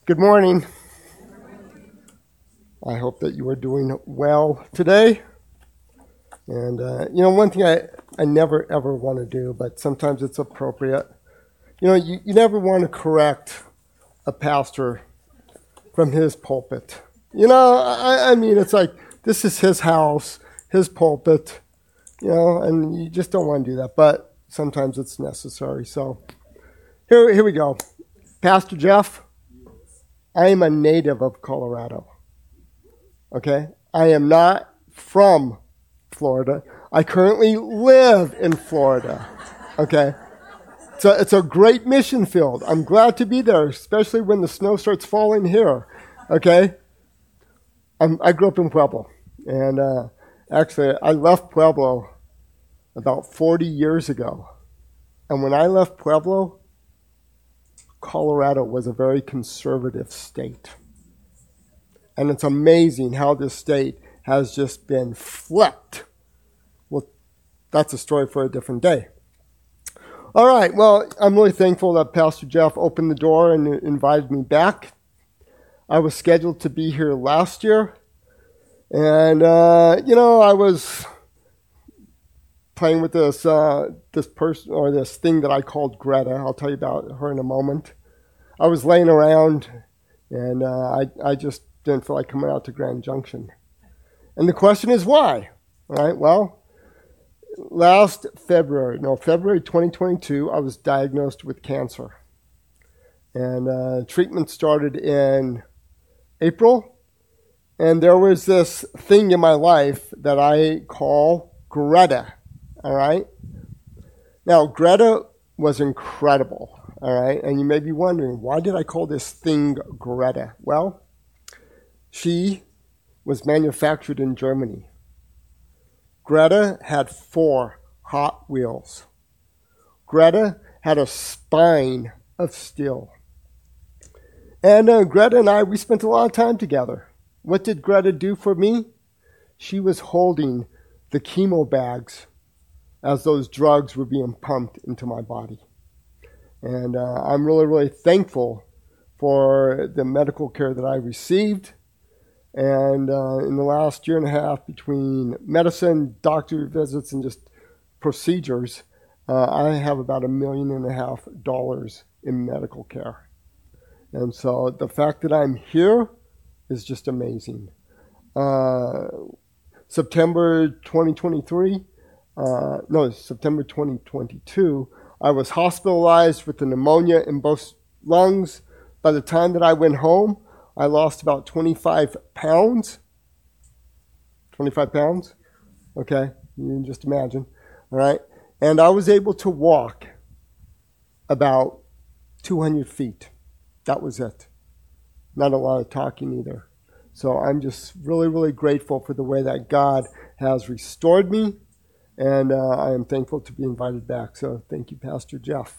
Good morning. I hope that you are doing well today. And, one thing I never, ever want to do, but sometimes it's appropriate. You never want to correct a pastor from his pulpit. I mean, it's like, this is his house, his pulpit, and you just don't want to do that. But sometimes it's necessary. So here we go. Pastor Jeff, I am a native of Colorado. Okay? I am not from Florida. I currently live in Florida. Okay? So it's a great mission field. I'm glad to be there, especially when the snow starts falling here. Okay? I grew up in Pueblo. And actually, I left Pueblo about 40 years ago. And when I left Pueblo, Colorado was a very conservative state. And it's amazing how this state has just been flipped. Well, that's a story for a different day. All right, well, I'm really thankful that Pastor Jeff opened the door and invited me back. I was scheduled to be here last year. And, I was playing with this person or this thing that I called Greta. I'll tell you about her in a moment. I was laying around, and I just didn't feel like coming out to Grand Junction. And the question is why? All right, well, last February 2022, I was diagnosed with cancer. And treatment started in April. And there was this thing in my life that I call Greta. All right? Now, Greta was incredible. All right? And you may be wondering, why did I call this thing Greta? Well, she was manufactured in Germany. Greta had 4 Hot Wheels. Greta had a spine of steel. And Greta and I, we spent a lot of time together. What did Greta do for me? She was holding the chemo bags as those drugs were being pumped into my body. And I'm really, really thankful for the medical care that I received. And in the last year and a half, between medicine, doctor visits, and just procedures, I have about $1.5 million in medical care. And so the fact that I'm here is just amazing. September 2022, I was hospitalized with the pneumonia in both lungs. By the time that I went home, I lost about 25 pounds. 25 pounds? Okay, you can just imagine. All right. And I was able to walk about 200 feet. That was it. Not a lot of talking either. So I'm just really, really grateful for the way that God has restored me. And I am thankful to be invited back. So thank you, Pastor Jeff.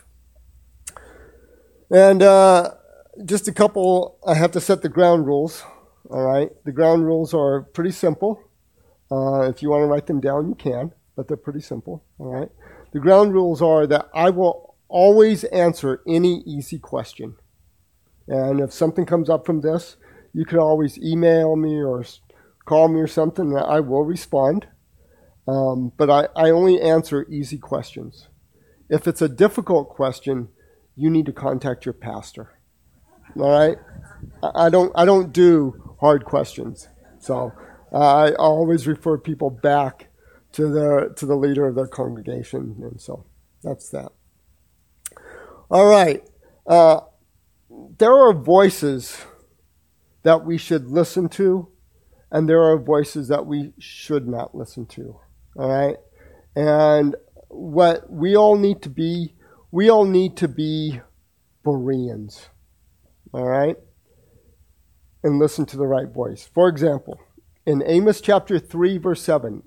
And just a couple, I have to set the ground rules. All right. The ground rules are pretty simple. If you want to write them down, you can, but they're pretty simple. All right. The ground rules are that I will always answer any easy question. And if something comes up from this, you can always email me or call me or something, and I will respond. But I only answer easy questions. If it's a difficult question, you need to contact your pastor. All right? I don't do hard questions. So I always refer people back to the leader of their congregation. And so that's that. All right. There are voices that we should listen to, and there are voices that we should not listen to. All right? And what we all need to be Bereans. All right? And listen to the right voice. For example, in Amos chapter 3, verse 7,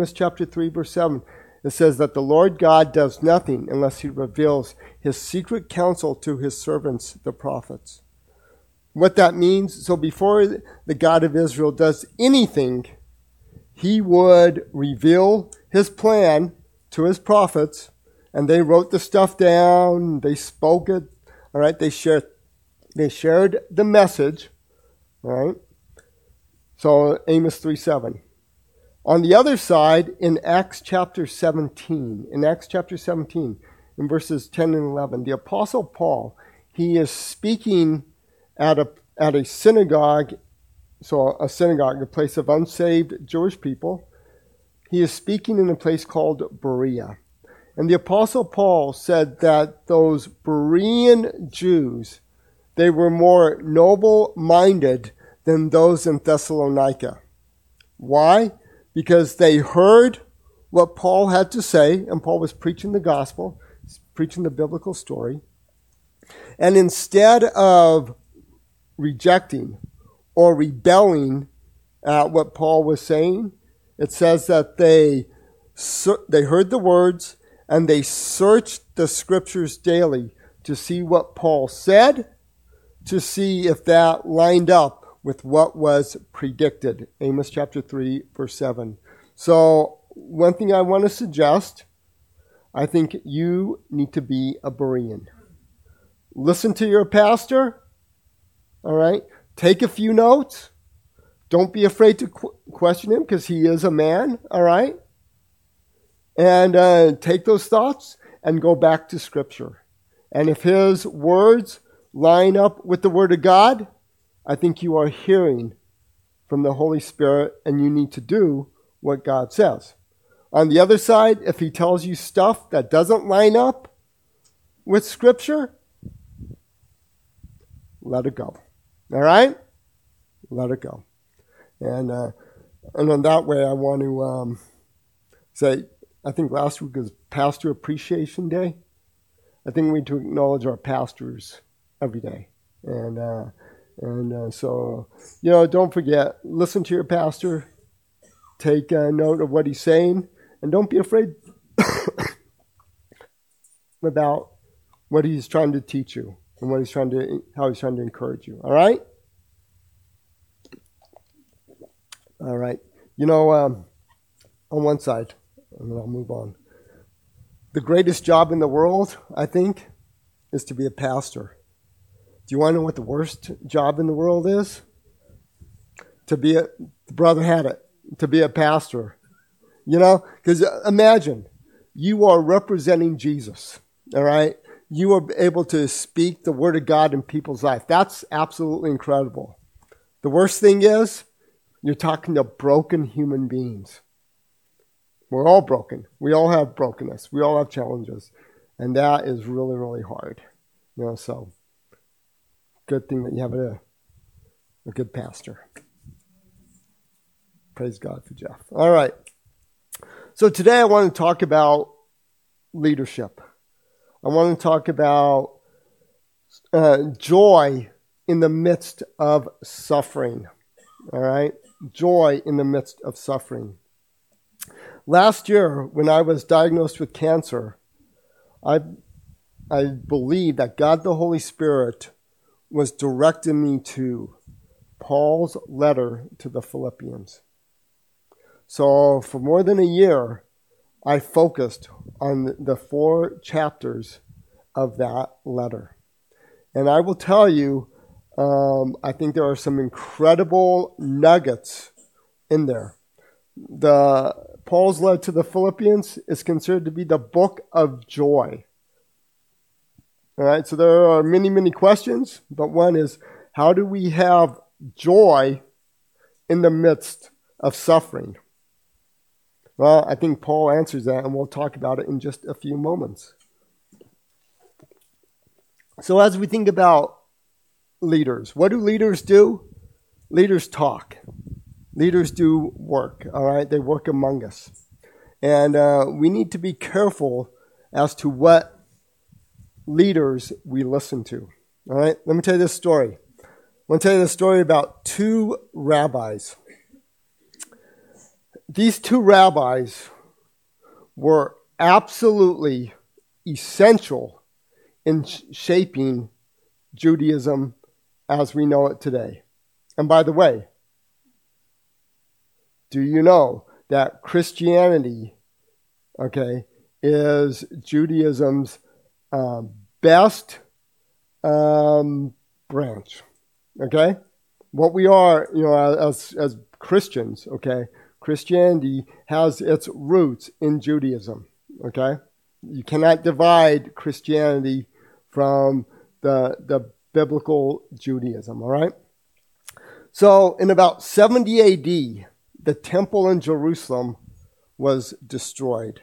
it says that the Lord God does nothing unless he reveals his secret counsel to his servants, the prophets. What that means, so before the God of Israel does anything, he would reveal his plan to his prophets, and they wrote the stuff down, they spoke it, all right, they shared They shared the message, right? So Amos 3:7. On the other side, in Acts chapter 17, in verses 10 and 11, the Apostle Paul, he is speaking at a synagogue, so a synagogue, a place of unsaved Jewish people. He is speaking in a place called Berea. And the Apostle Paul said that those Berean Jews, they were more noble-minded than those in Thessalonica. Why? Because they heard what Paul had to say, and Paul was preaching the gospel, preaching the biblical story. And instead of rejecting or rebelling at what Paul was saying, it says that they heard the words and they searched the scriptures daily to see what Paul said, to see if that lined up with what was predicted. Amos chapter 3, verse 7. So one thing I want to suggest, I think you need to be a Berean. Listen to your pastor, all right? Take a few notes. Don't be afraid to question him because he is a man, all right? And take those thoughts and go back to Scripture. And if his words line up with the Word of God, I think you are hearing from the Holy Spirit and you need to do what God says. On the other side, if he tells you stuff that doesn't line up with Scripture, let it go. All right? Let it go. And in that way, I want to say, I think last week was Pastor Appreciation Day. I think we need to acknowledge our pastors every day. And so, don't forget, listen to your pastor, take note of what he's saying, and don't be afraid about what he's trying to teach you and how he's trying to encourage you. All right? All right. On one side, and then I'll move on. The greatest job in the world, I think, is to be a pastor. Do you want to know what the worst job in the world is? The brother had it, to be a pastor. Because imagine, you are representing Jesus, all right? You are able to speak the word of God in people's life. That's absolutely incredible. The worst thing is, you're talking to broken human beings. We're all broken. We all have brokenness. We all have challenges. And that is really, really hard. So good thing that you have a good pastor. Praise God for Jeff. All right. So today I want to talk about leadership. I want to talk about joy in the midst of suffering. All right? Joy in the midst of suffering. Last year, when I was diagnosed with cancer, I believe that God the Holy Spirit was directing me to Paul's letter to the Philippians. So for more than a year, I focused on the 4 chapters of that letter. And I will tell you, I think there are some incredible nuggets in there. Paul's letter to the Philippians is considered to be the book of joy. All right, so there are many, many questions, but one is, how do we have joy in the midst of suffering? Well, I think Paul answers that, and we'll talk about it in just a few moments. So as we think about leaders, what do leaders do? Leaders talk. Leaders do work, all right? They work among us. And we need to be careful as to what leaders we listen to, all right? Let me tell you this story. I want to tell you this story about 2 rabbis. These 2 rabbis were absolutely essential in shaping Judaism as we know it today. And by the way, do you know that Christianity, is Judaism's best branch. Okay? What we are, as Christians, okay? Christianity has its roots in Judaism. Okay? You cannot divide Christianity from the biblical Judaism, all right? So in about 70 AD, the temple in Jerusalem was destroyed.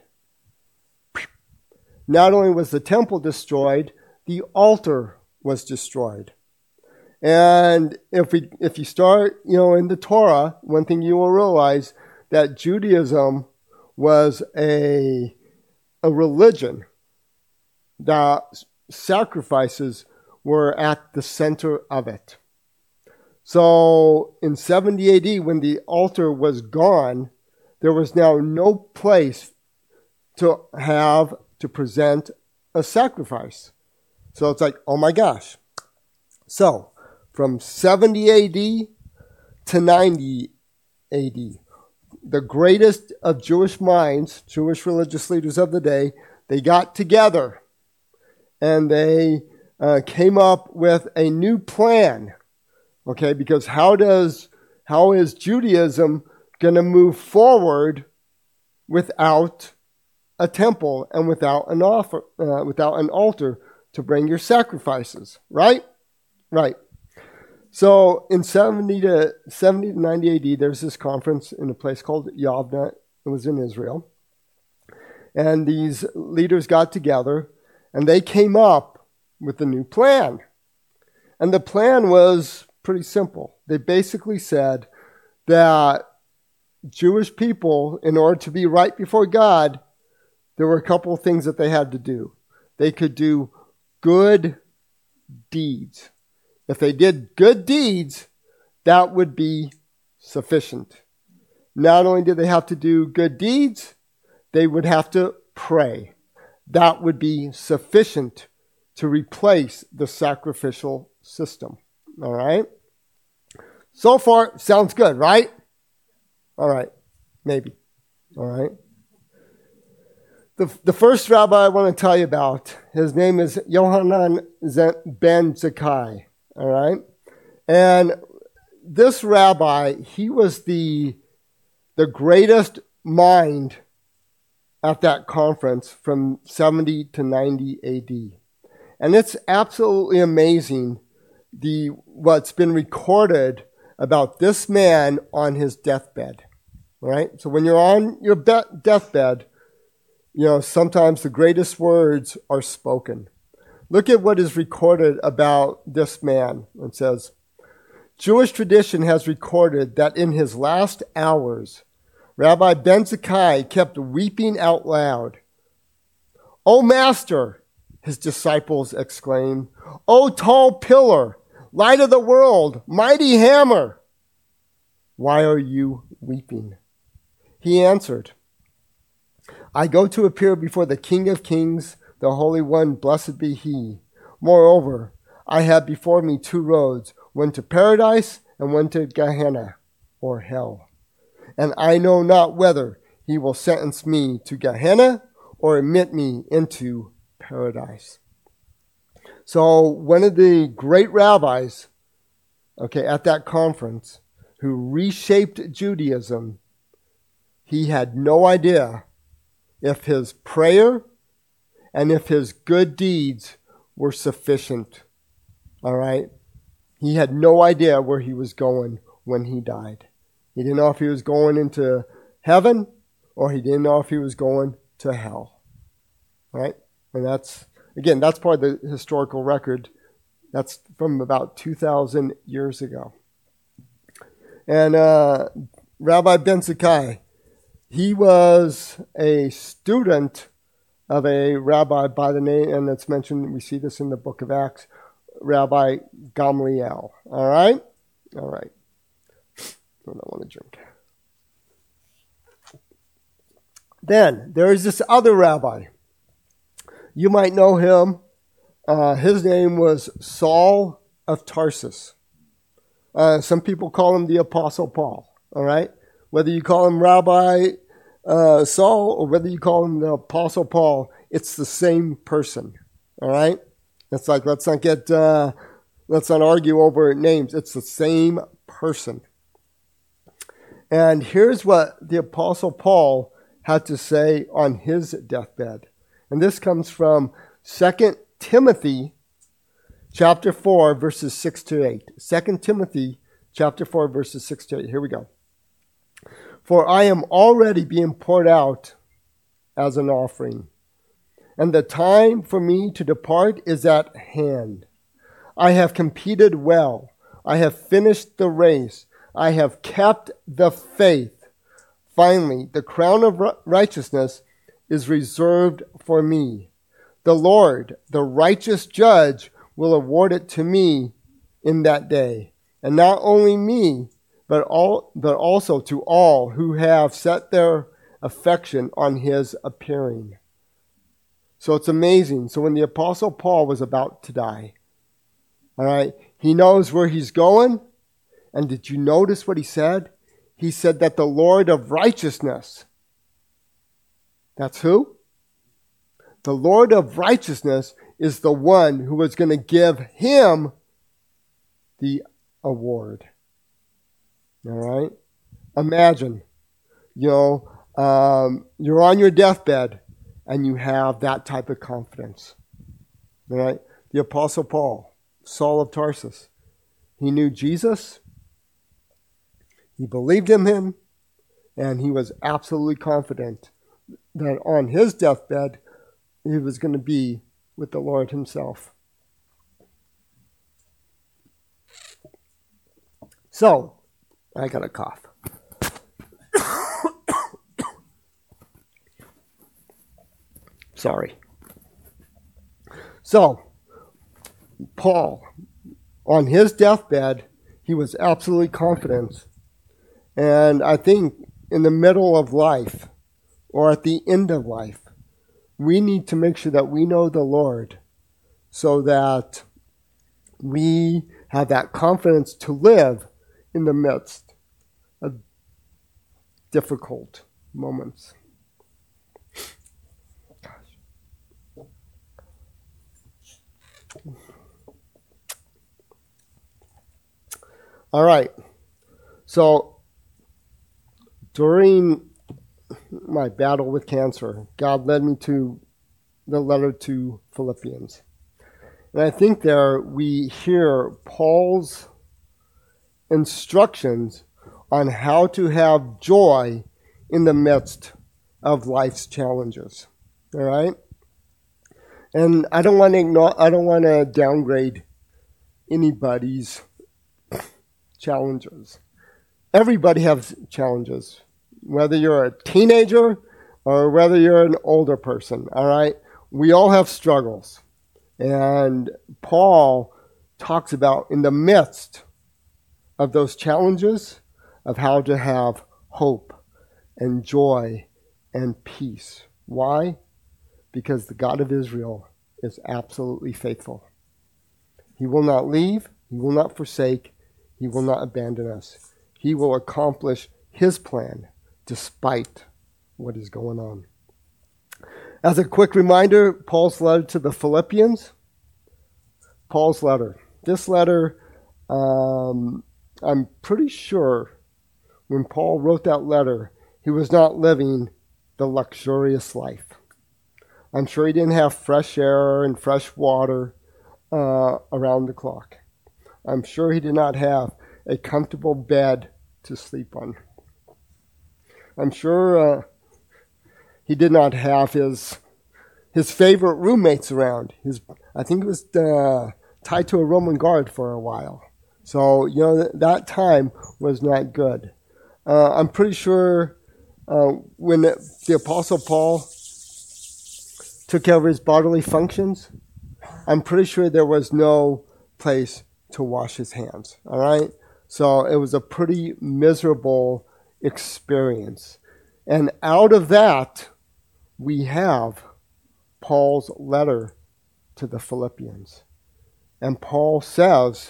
Not only was the temple destroyed, the altar was destroyed. And if you start, in the Torah, one thing you will realize that Judaism was a religion that sacrifices were at the center of it. So in 70 AD, when the altar was gone, there was now no place to present a sacrifice. So it's like, oh my gosh. So from 70 AD to 90 AD, the greatest of Jewish minds, Jewish religious leaders of the day, they got together and they came up with a new plan. Okay, because how is Judaism going to move forward without a temple and without an altar to bring your sacrifices? Right? Right. So in 70 to 90 AD, there's this conference in a place called Yavne. It was in Israel. And these leaders got together and they came up with a new plan. And the plan was pretty simple. They basically said that Jewish people, in order to be right before God, there were a couple of things that they had to do. They could do good deeds. If they did good deeds, that would be sufficient. Not only did they have to do good deeds, they would have to pray. That would be sufficient to replace the sacrificial system. All right? So far, sounds good, right? All right. Maybe. All right. The first rabbi I want to tell you about, his name is Yohanan ben Zakkai. All right. And this rabbi, he was the greatest mind at that conference from 70 to 90 AD. And it's absolutely amazing what's been recorded about this man on his deathbed. All right? So when you're on your deathbed, sometimes the greatest words are spoken. Look at what is recorded about this man. It says, Jewish tradition has recorded that in his last hours, Rabbi Ben Zakkai kept weeping out loud. "O Master," his disciples exclaimed, "O tall pillar, light of the world, mighty hammer, why are you weeping?" He answered, "I go to appear before the King of Kings, the Holy One, blessed be He. Moreover, I have before me two roads, one to paradise and one to Gehenna, or hell. And I know not whether He will sentence me to Gehenna or admit me into paradise." So one of the great rabbis, at that conference, who reshaped Judaism, he had no idea if his prayer and if his good deeds were sufficient. All right? He had no idea where he was going when he died. He didn't know if he was going into heaven or he didn't know if he was going to hell. All right? And that's part of the historical record. That's from about 2,000 years ago. And Rabbi Ben Zakkai, he was a student of a rabbi by the name, and it's mentioned, we see this in the book of Acts, Rabbi Gamliel. All right? All right. I don't want to drink. Then, there is this other rabbi. You might know him. His name was Saul of Tarsus. Some people call him the Apostle Paul. All right? Whether you call him Rabbi Saul or whether you call him the Apostle Paul, it's the same person. All right? It's like, let's not get Let's not argue over names. It's the same person. And here's what the Apostle Paul had to say on his deathbed. And this comes from 2 Timothy chapter 4, verses 6 to 8. 2 Timothy chapter 4, verses 6 to 8. Here we go. For I am already being poured out as an offering, and the time for me to depart is at hand. I have competed well. I have finished the race. I have kept the faith. Finally, the crown of righteousness is reserved for me. The Lord, the righteous judge, will award it to me in that day. And not only me, but also to all who have set their affection on his appearing. So it's amazing. So when the Apostle Paul was about to die, all right, he knows where he's going. And did you notice what he said? He said that the Lord of righteousness, that's who? The Lord of righteousness is the one who was going to give him the award. All right? Imagine, you're on your deathbed and you have that type of confidence. All right? The Apostle Paul, Saul of Tarsus, he knew Jesus, he believed in him, and he was absolutely confident that on his deathbed, he was going to be with the Lord himself. So, I got a cough. Sorry. So, Paul, on his deathbed, he was absolutely confident. And I think in the middle of life, or at the end of life, we need to make sure that we know the Lord so that we have that confidence to live in the midst of difficult moments. All right. So, during my battle with cancer, God led me to the letter to Philippians. And I think there we hear Paul's instructions on how to have joy in the midst of life's challenges. All right? And I don't want to downgrade anybody's challenges. Everybody has challenges, whether you're a teenager or whether you're an older person, all right? We all have struggles. And Paul talks about in the midst of those challenges of how to have hope and joy and peace. Why? Because the God of Israel is absolutely faithful. He will not leave, he will not forsake, he will not abandon us. He will accomplish his plan despite what is going on. As a quick reminder, Paul's letter to the Philippians. Paul's letter. This letter, I'm pretty sure when Paul wrote that letter, he was not living the luxurious life. I'm sure he didn't have fresh air and fresh water around the clock. I'm sure he did not have a comfortable bed to sleep on. I'm sure he did not have his favorite roommates around. I think it was tied to a Roman guard for a while. So, that time was not good. I'm pretty sure when the Apostle Paul took care of his bodily functions, I'm pretty sure there was no place to wash his hands. All right? So it was a pretty miserable experience. And out of that, we have Paul's letter to the Philippians. And Paul says,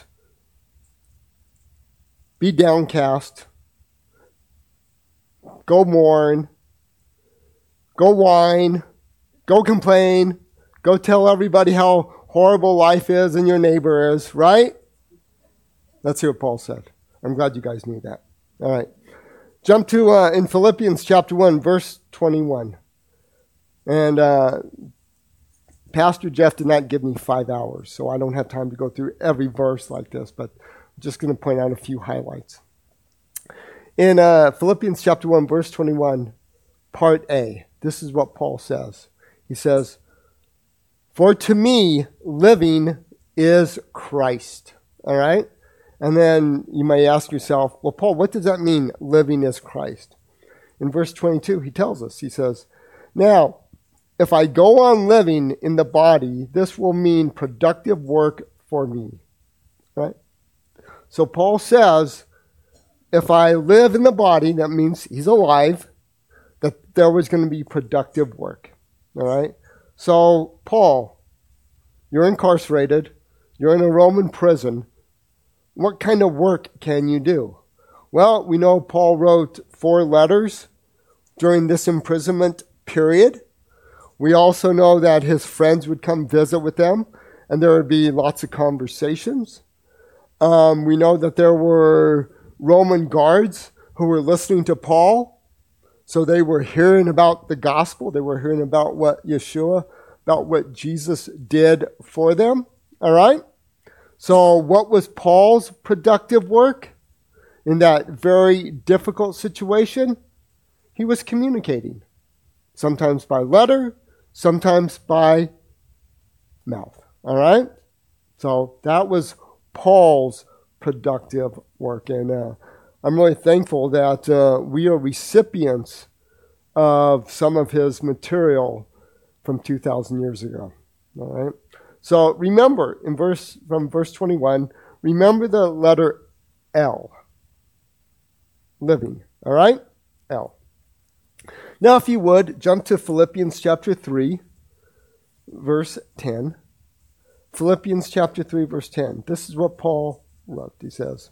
be downcast, go mourn, go whine, go complain, go tell everybody how horrible life is and your neighbor is, right? Let's hear what Paul said. I'm glad you guys knew that. All right. Jump to in Philippians chapter 1, verse 21. And Pastor Jeff did not give me 5 hours, so I don't have time to go through every verse like this, but I'm just going to point out a few highlights. In Philippians chapter 1, verse 21, part A, this is what Paul says. He says, "For to me, living is Christ." All right? And then you may ask yourself, well, Paul, what does that mean, living is Christ? In verse 22, he tells us, he says, "Now, if I go on living in the body, this will mean productive work for me." Right? So Paul says, if I live in the body, that means he's alive, that there was going to be productive work. All right? So, Paul, you're incarcerated. You're in a Roman prison. What kind of work can you do? Well, we know Paul wrote 4 letters during this imprisonment period. We also know that his friends would come visit with them, and there would be lots of conversations. We know that there were Roman guards who were listening to Paul, so they were hearing about the gospel. They were hearing about what Yeshua, about what Jesus did for them. All right? So what was Paul's productive work in that very difficult situation? He was communicating, sometimes by letter, sometimes by mouth. All right? So that was Paul's productive work. And I'm really thankful that we are recipients of some of his material from 2,000 years ago. All right? So remember, from verse 21, remember the letter L. Living. All right? L. Now, if you would, jump to Philippians chapter 3, verse 10. Philippians chapter 3, verse 10. This is what Paul wrote. He says,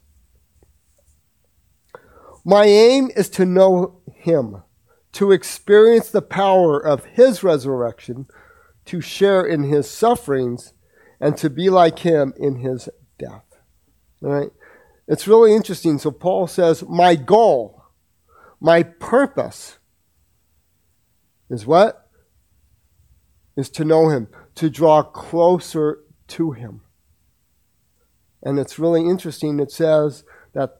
"My aim is to know him, to experience the power of his resurrection, to share in his sufferings, and to be like him in his death." All right? It's really interesting. So Paul says, my goal, my purpose is what? Is to know him, to draw closer to him. And it's really interesting. It says that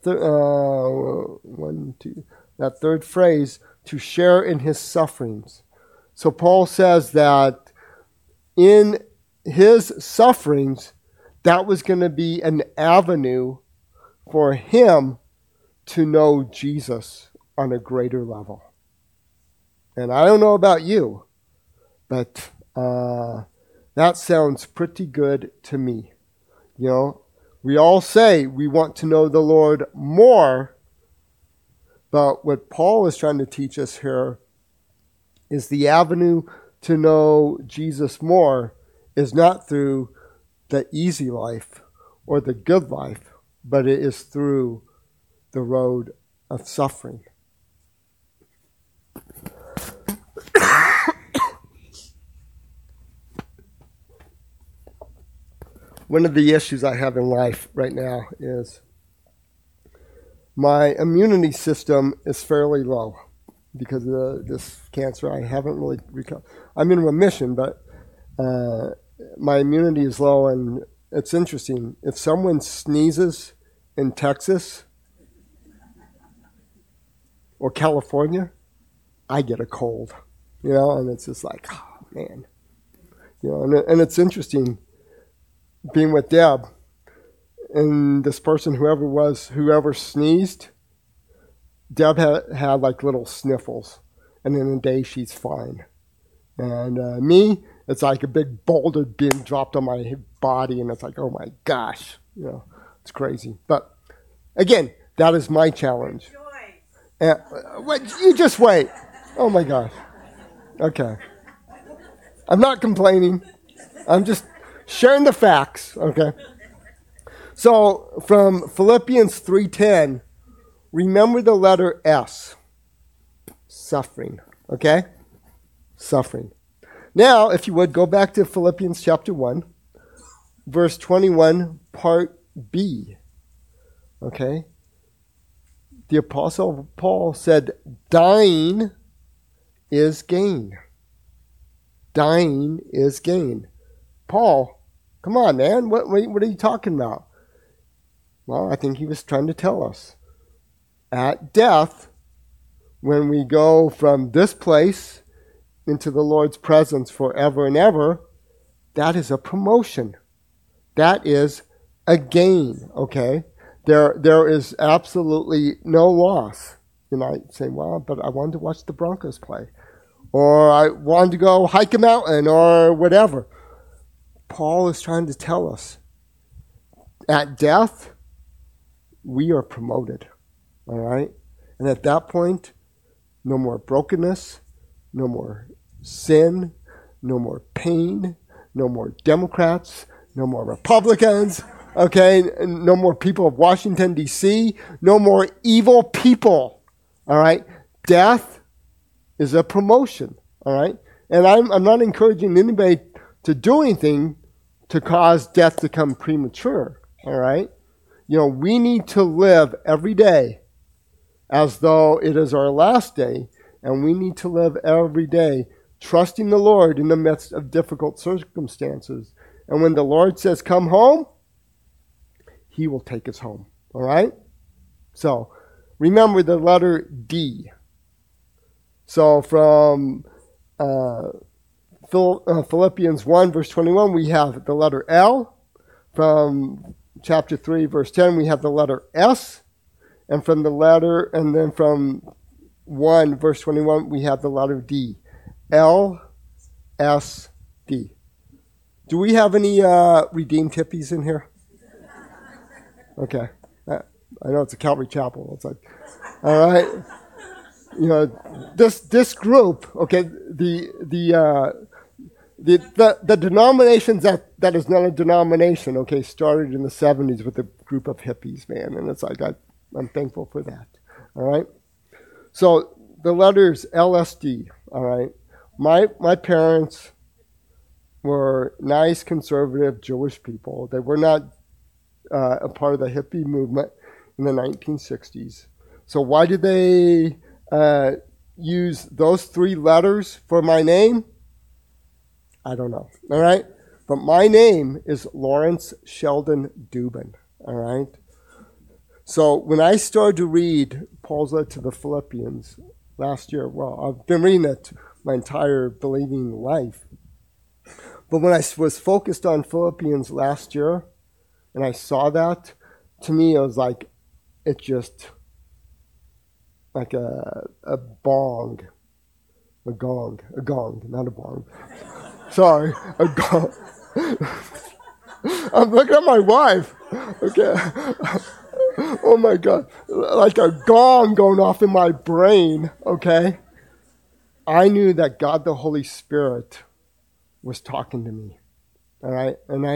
that third phrase, to share in his sufferings. So Paul says that in his sufferings, that was going to be an avenue for him to know Jesus on a greater level. And I don't know about you, but that sounds pretty good to me. You know, we all say we want to know the Lord more, but what Paul is trying to teach us here is the avenue to know Jesus more is not through the easy life or the good life, but it is through the road of suffering. One of the issues I have in life right now is my immunity system is fairly low because of this cancer. I haven't really recovered. I'm in remission, but my immunity is low, and it's interesting. If someone sneezes in Texas or California, I get a cold, you know, and it's just like, oh, man. You know, and it's interesting being with Deb, and this person, whoever sneezed, Deb had like little sniffles, and in a day she's fine. And me, it's like a big boulder being dropped on my body, and it's like, oh my gosh, you know, it's crazy. But again, that is my challenge. You just wait. Oh my gosh. Okay. I'm not complaining. I'm just sharing the facts, okay? So from Philippians 3:10, remember the letter S. Suffering, okay? Suffering. Now, if you would, go back to Philippians chapter 1, verse 21, part B. Okay? The Apostle Paul said, dying is gain. Dying is gain. Paul, come on, man. What are you talking about? Well, I think he was trying to tell us. At death, when we go from this place into the Lord's presence forever and ever, that is a promotion. That is a gain, okay? There is absolutely no loss. You might say, well, but I wanted to watch the Broncos play. Or I wanted to go hike a mountain or whatever. Paul is trying to tell us, at death, we are promoted, all right? And at that point, no more brokenness, no more sin, no more pain, no more Democrats, no more Republicans, okay? No more people of Washington, D.C., no more evil people, all right? Death is a promotion, all right? And I'm not encouraging anybody to do anything to cause death to come premature, all right? You know, we need to live every day as though it is our last day, and we need to live every day trusting the Lord in the midst of difficult circumstances. And when the Lord says, come home, he will take us home, all right? So, remember the letter D. So, from Philippians 1, verse 21, we have the letter L. From chapter 3, verse 10, we have the letter S. And from 1, verse 21, we have the letter D. L, S, D. Do we have any redeemed hippies in here? Okay. I know it's a Calvary Chapel. It's like, all right. You know, this group, okay, the denominations that is not a denomination, okay, started in the 70s with a group of hippies, man. And it's like, I'm thankful for that. All right. So the letters LSD, all right. My parents were nice, conservative Jewish people. They were not a part of the hippie movement in the 1960s. So why did they use those three letters for my name? I don't know. All right. But my name is Lawrence Sheldon Dubin. All right. So when I started to read Paul's letter to the Philippians last year, well, I've been reading it my entire believing life. But when I was focused on Philippians last year, and I saw that, to me it was like, it just, like a gong, not a bong. Sorry, a gong. I'm looking at my wife. Okay. Oh my God. Like a gong going off in my brain, okay? I knew that God the Holy Spirit was talking to me. All right? And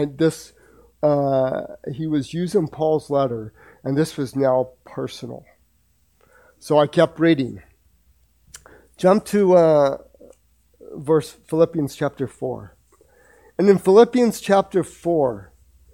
he was using Paul's letter, and this was now personal. So I kept reading. Jump to Philippians chapter 4. And in Philippians chapter 4,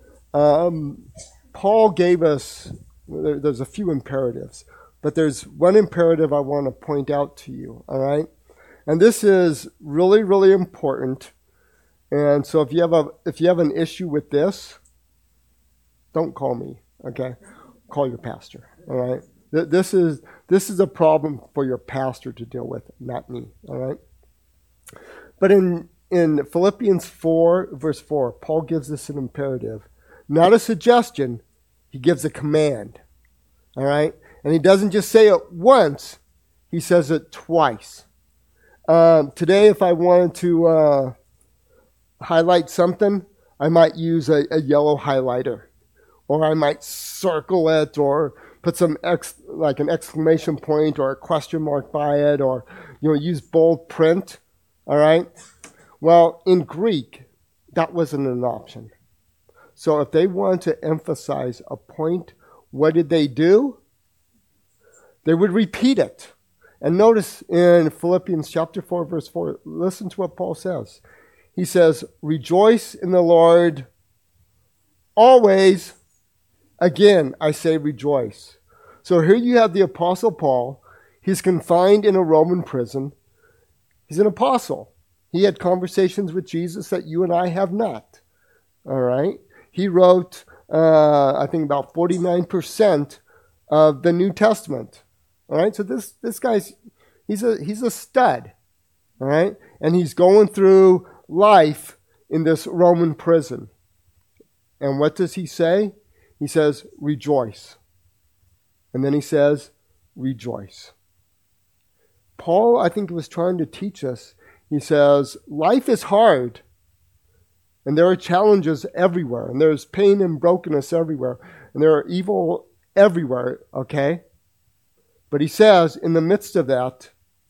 Paul gave us, there's a few imperatives, but there's one imperative I want to point out to you, all right? And this is really, really important. And so if you have an issue with this, don't call me, okay? Call your pastor, all right? This is a problem for your pastor to deal with, not me, all right? But in Philippians 4, verse 4, Paul gives us an imperative. Not a suggestion, he gives a command, all right? And he doesn't just say it once, he says it twice. Today, if I wanted to highlight something, I might use a yellow highlighter, or I might circle it, or put some like an exclamation point or a question mark by it, or use bold print. All right. Well, in Greek, that wasn't an option. So if they wanted to emphasize a point, what did they do? They would repeat it. And notice in Philippians chapter 4, verse 4, listen to what Paul says. He says, rejoice in the Lord always. Again, I say rejoice. So here you have the Apostle Paul. He's confined in a Roman prison. He's an apostle. He had conversations with Jesus that you and I have not. All right? He wrote, I think, about 49% of the New Testament. All right? So this guy's, he's a stud. All right? And he's going through life in this Roman prison. And what does he say? He says, rejoice. And then he says, rejoice. Paul, I think, was trying to teach us. He says, life is hard. And there are challenges everywhere. And there's pain and brokenness everywhere. And there are evil everywhere, okay? But he says, in the midst of that,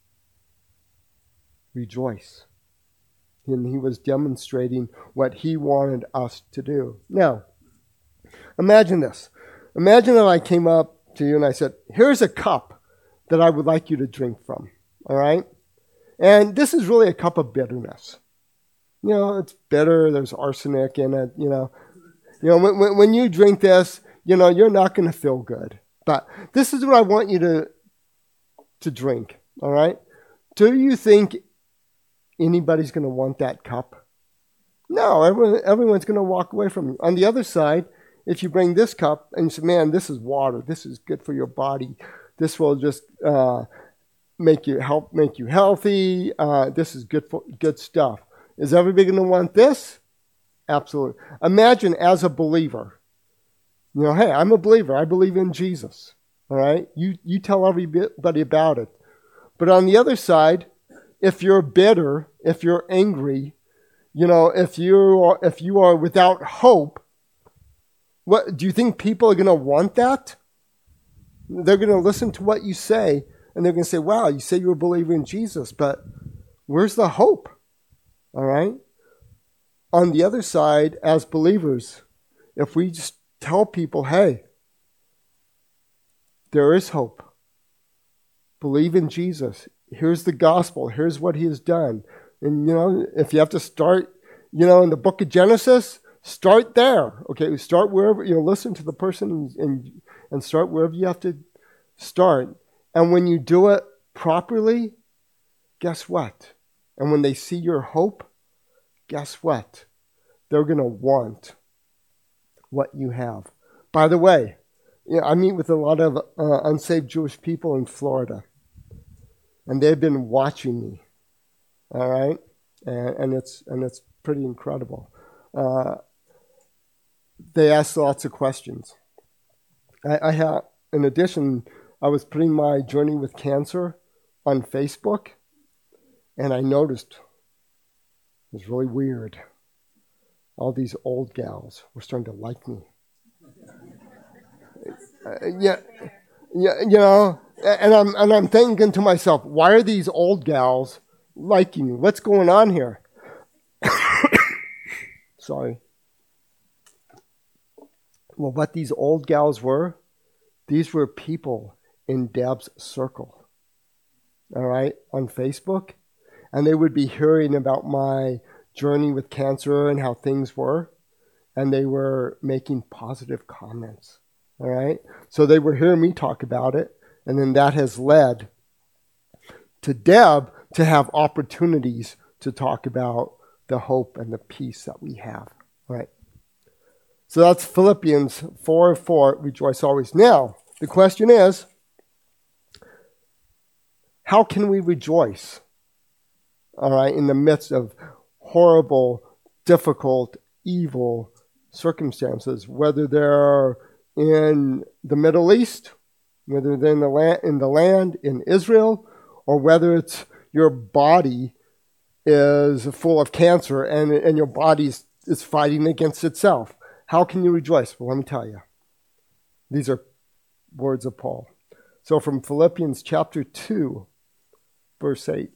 rejoice. And he was demonstrating what he wanted us to do. Now, imagine this. Imagine if I came up to you and I said, here's a cup that I would like you to drink from. All right? And this is really a cup of bitterness. You know, it's bitter. There's arsenic in it, you know. When you drink this, you know, you're not going to feel good. But this is what I want you to drink. All right? Do you think anybody's going to want that cup? No, everyone's going to walk away from you. On the other side, if you bring this cup and you say, man, this is water. This is good for your body. This will just make you healthy. This is good stuff. Is everybody going to want this? Absolutely. Imagine as a believer, you know, hey, I'm a believer. I believe in Jesus. All right? You tell everybody about it. But on the other side, if you're bitter, if you're angry, you know, if you are without hope, what do you think people are going to want that? They're going to listen to what you say, and they're going to say, wow, you say you're a believer in Jesus, but where's the hope? All right? On the other side, as believers, if we just tell people, hey, there is hope. Believe in Jesus. Here's the gospel. Here's what he has done. And, you know, if you have to start, you know, in the book of Genesis, start there. Okay, start wherever, you know, listen to the person and start wherever you have to start. And when you do it properly, guess what? And when they see your hope, guess what? They're going to want what you have. By the way, you know, I meet with a lot of unsaved Jewish people in Florida. And they've been watching me. All right? And it's pretty incredible. They ask lots of questions. I have, in addition, I was putting my journey with cancer on Facebook, and I noticed it was really weird. All these old gals were starting to like me. Yeah, you know, and I'm thinking to myself, why are these old gals liking me? What's going on here? Sorry. Well, what these old gals were, these were people in Deb's circle, all right, on Facebook. And they would be hearing about my journey with cancer and how things were. And they were making positive comments, all right. So they were hearing me talk about it. And then that has led to Deb to have opportunities to talk about the hope and the peace that we have, all right. So that's Philippians 4:4, rejoice always. Now, the question is, how can we rejoice, all right, in the midst of horrible, difficult, evil circumstances, whether they're in the Middle East, whether they're in the land in Israel, or whether it's your body is full of cancer and your body is fighting against itself. How can you rejoice? Well, let me tell you. These are words of Paul. So from Philippians chapter 2, verse 8.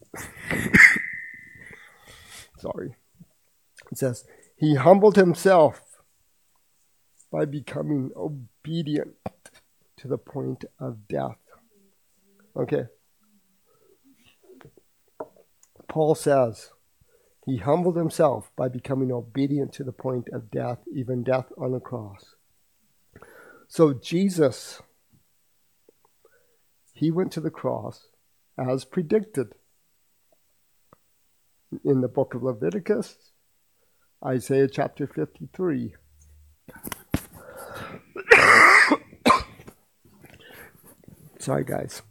Sorry. It says, he humbled himself by becoming obedient to the point of death. Okay. Paul says, he humbled himself by becoming obedient to the point of death, even death on the cross. So Jesus, he went to the cross as predicted in the book of Leviticus, Isaiah chapter 53. Sorry, guys.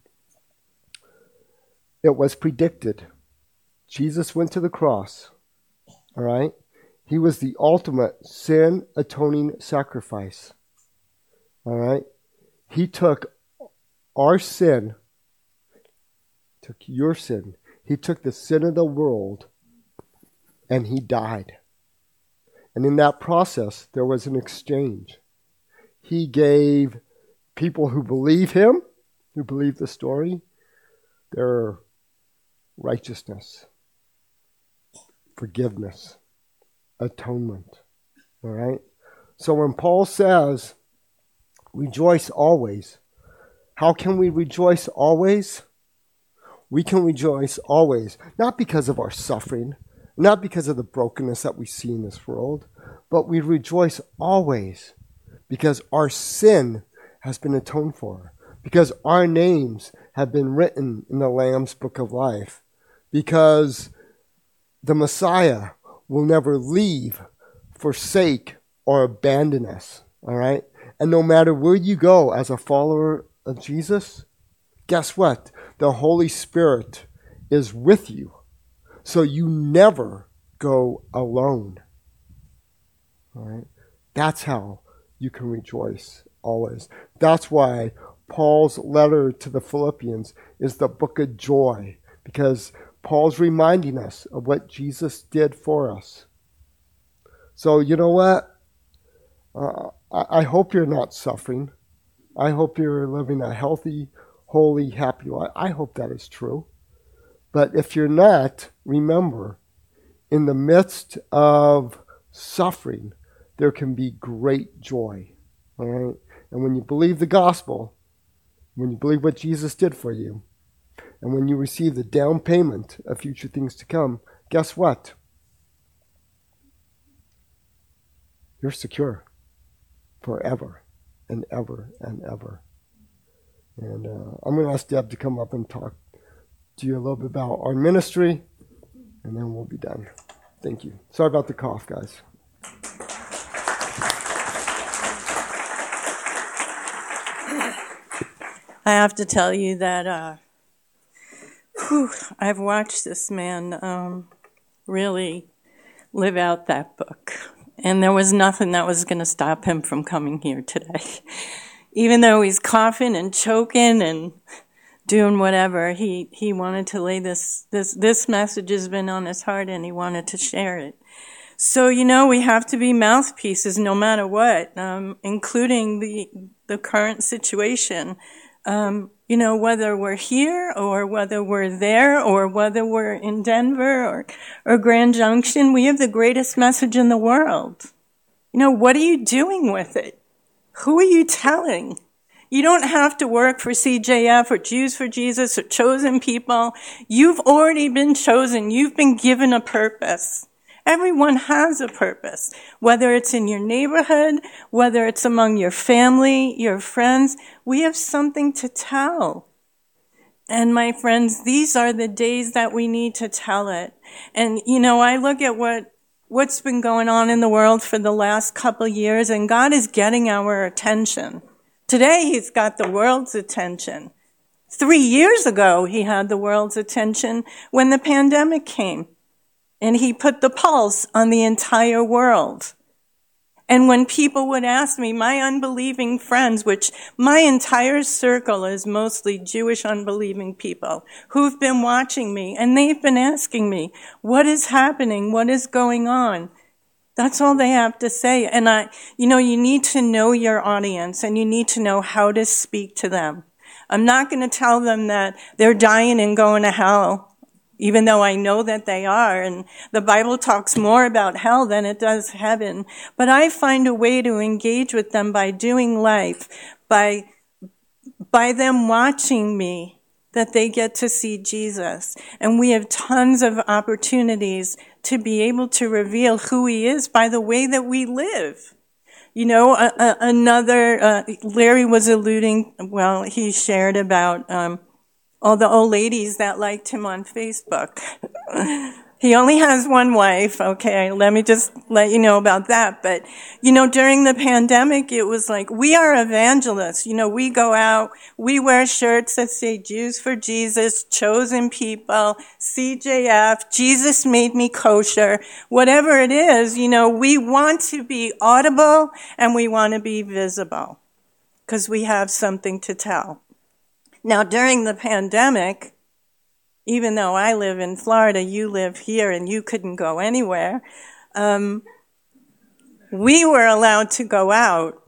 It was predicted. Jesus went to the cross. All right? He was the ultimate sin atoning sacrifice. All right? He took our sin, took your sin. He took the sin of the world, and he died. And in that process, there was an exchange. He gave people who believe him, who believe the story, their righteousness, forgiveness, atonement. All right? So when Paul says, rejoice always, how can we rejoice always? We can rejoice always, not because of our suffering, not because of the brokenness that we see in this world, but we rejoice always because our sin has been atoned for, because our names have been written in the Lamb's Book of Life, because the Messiah will never leave, forsake, or abandon us. All right? And no matter where you go as a follower of Jesus, guess what? The Holy Spirit is with you. So you never go alone. All right? That's how you can rejoice always. That's why Paul's letter to the Philippians is the book of joy, because Paul's reminding us of what Jesus did for us. So you know what? I hope you're not suffering. I hope you're living a healthy, holy, happy life. I hope that is true. But if you're not, remember, in the midst of suffering, there can be great joy. All right? And when you believe the gospel, when you believe what Jesus did for you, and when you receive the down payment of future things to come, guess what? You're secure forever and ever and ever. And I'm going to ask Deb to come up and talk to you a little bit about our ministry, and then we'll be done. Thank you. Sorry about the cough, guys. I have to tell you that I've watched this man really live out that book. And there was nothing that was going to stop him from coming here today. Even though he's coughing and choking and doing whatever, he wanted to lay this message has been on his heart, and he wanted to share it. So, we have to be mouthpieces no matter what, including the current situation. Whether we're here or whether we're there or whether we're in Denver or Grand Junction, we have the greatest message in the world. What are you doing with it? Who are you telling? You don't have to work for CJF or Jews for Jesus or chosen people. You've already been chosen. You've been given a purpose. Everyone has a purpose, whether it's in your neighborhood, whether it's among your family, your friends. We have something to tell. And my friends, these are the days that we need to tell it. And, I look at what's been going on in the world for the last couple of years, and God is getting our attention. Today, he's got the world's attention. 3 years ago, he had the world's attention when the pandemic came. And he put the pulse on the entire world. And when people would ask me, my unbelieving friends, which my entire circle is mostly Jewish unbelieving people, who've been watching me, and they've been asking me, what is happening? What is going on? That's all they have to say. And you need to know your audience, and you need to know how to speak to them. I'm not going to tell them that they're dying and going to hell, even though I know that they are. And the Bible talks more about hell than it does heaven. But I find a way to engage with them by doing life, by them watching me, that they get to see Jesus. And we have tons of opportunities to be able to reveal who he is by the way that we live. Larry was alluding, well, he shared about all the old ladies that liked him on Facebook. He only has one wife, okay, let me just let you know about that. But, during the pandemic, it was like, we are evangelists. We go out, we wear shirts that say Jews for Jesus, chosen people, CJF, Jesus made me kosher, whatever it is, we want to be audible and we want to be visible because we have something to tell. Now, during the pandemic, even though I live in Florida, you live here and you couldn't go anywhere, we were allowed to go out,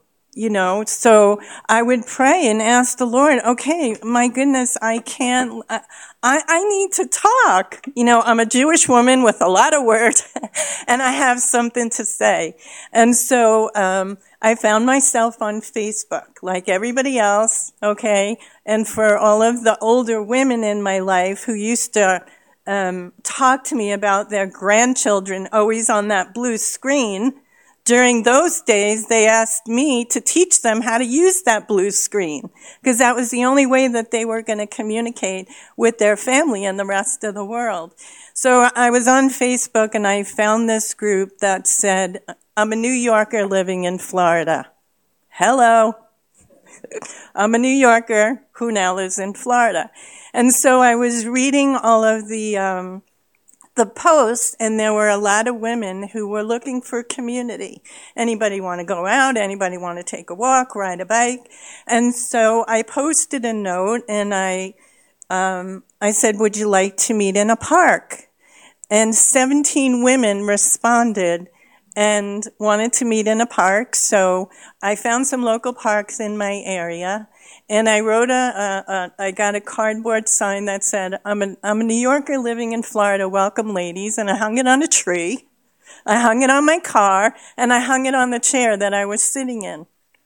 so I would pray and ask the Lord, okay, my goodness, I can't, I need to talk. I'm a Jewish woman with a lot of words and I have something to say. And so, I found myself on Facebook like everybody else, okay? And for all of the older women in my life who used to talk to me about their grandchildren always on that blue screen, during those days, they asked me to teach them how to use that blue screen because that was the only way that they were going to communicate with their family and the rest of the world. So I was on Facebook and I found this group that said, I'm a New Yorker living in Florida. Hello. I'm a New Yorker who now lives in Florida. And so I was reading all of the posts, and there were a lot of women who were looking for community. Anybody want to go out? Anybody want to take a walk, ride a bike? And so I posted a note, and I said, would you like to meet in a park? And 17 women responded and wanted to meet in a park. So I found some local parks in my area, and I wrote I got a cardboard sign that said, I'm a New Yorker living in Florida, welcome ladies, and I hung it on a tree. I hung it on my car, and I hung it on the chair that I was sitting in.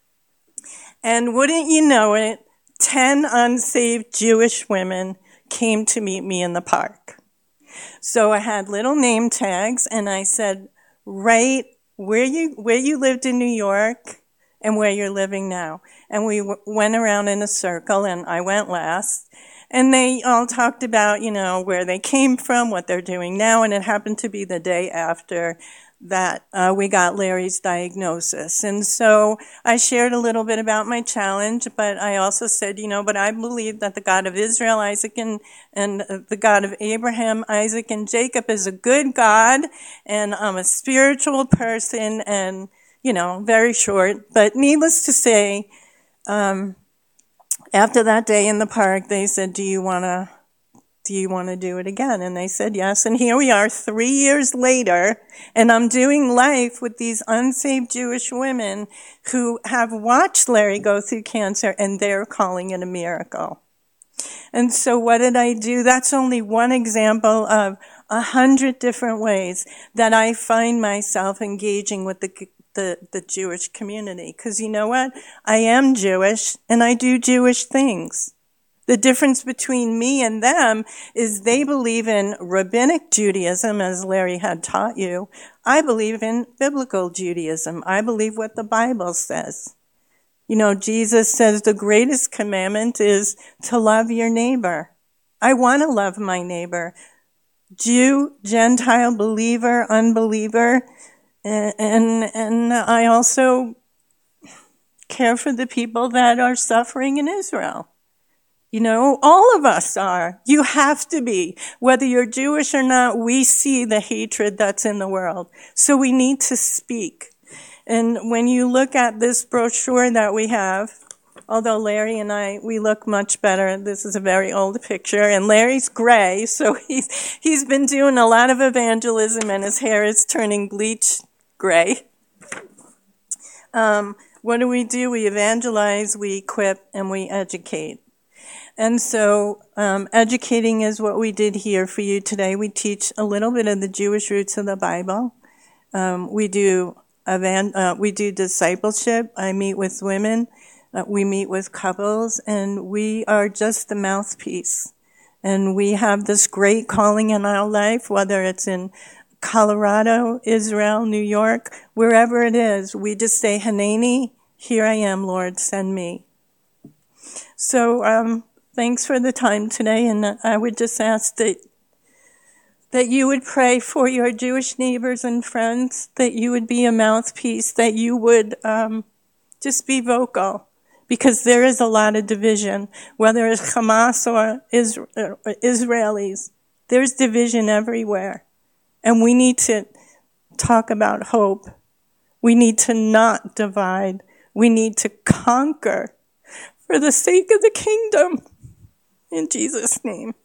And wouldn't you know it, 10 unsaved Jewish women came to meet me in the park. So I had little name tags, and I said, write where you lived in New York and where you're living now. And we went around in a circle, and I went last. And they all talked about, where they came from, what they're doing now, and it happened to be the day after that we got Larry's diagnosis. And so I shared a little bit about my challenge, but I also said, but I believe that the God of Israel, Isaac, and the God of Abraham, Isaac, and Jacob is a good God, and I'm a spiritual person, and, very short. But needless to say, after that day in the park, they said, do you want to do it again? And they said yes. And here we are 3 years later, and I'm doing life with these unsaved Jewish women who have watched Larry go through cancer, and they're calling it a miracle. And so what did I do? That's only one example of 100 different ways that I find myself engaging with the Jewish community. Because you know what? I am Jewish, and I do Jewish things. The difference between me and them is they believe in rabbinic Judaism, as Larry had taught you. I believe in biblical Judaism. I believe what the Bible says. Jesus says the greatest commandment is to love your neighbor. I want to love my neighbor. Jew, Gentile, believer, unbeliever. And I also care for the people that are suffering in Israel. All of us are. You have to be. Whether you're Jewish or not, we see the hatred that's in the world. So we need to speak. And when you look at this brochure that we have, although Larry and we look much better. This is a very old picture, and Larry's gray, so he's been doing a lot of evangelism, and his hair is turning bleach gray. What do? We evangelize, we equip, and we educate. And so educating is what we did here for you today. We teach a little bit of the Jewish roots of the Bible. We do discipleship. I meet with women. We meet with couples, and we are just the mouthpiece. And we have this great calling in our life, whether it's in Colorado, Israel, New York, wherever it is, we just say, Hanani, here I am, Lord, send me. So thanks for the time today, and I would just ask that you would pray for your Jewish neighbors and friends, that you would be a mouthpiece, that you would just be vocal, because there is a lot of division, whether it's Hamas or Israelis. There's division everywhere. And we need to talk about hope. We need to not divide. We need to conquer for the sake of the kingdom. In Jesus' name.